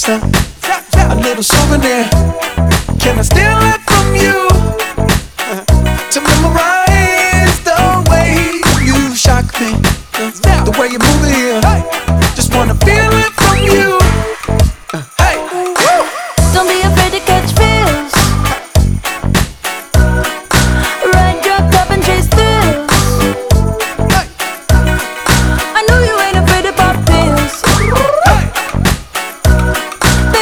gangster, a little souvenir. Can I still have